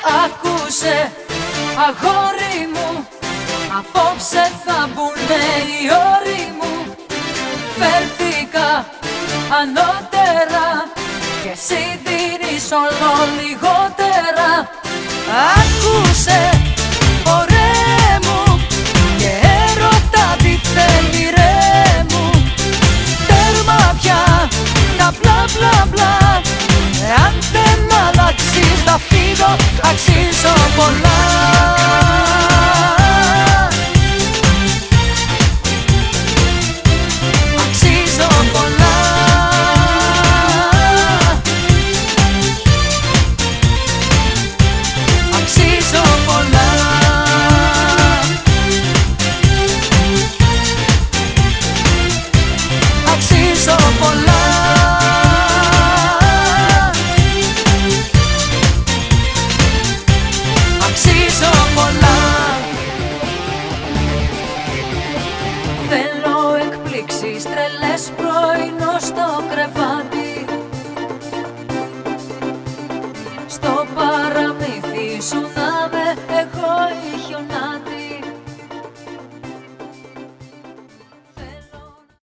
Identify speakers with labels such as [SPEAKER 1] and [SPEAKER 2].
[SPEAKER 1] Άκουσε αγόρι μου, απόψε θα μπουνε οι όροι μου. Φέρθηκα ανώτερα και εσύ δίνεις όλο λιγότερα. Άκουσε ωραίε μου και έρωτα τι θέλει ρε μου. Τέρμα πια τα μπλα μπλα μπλα.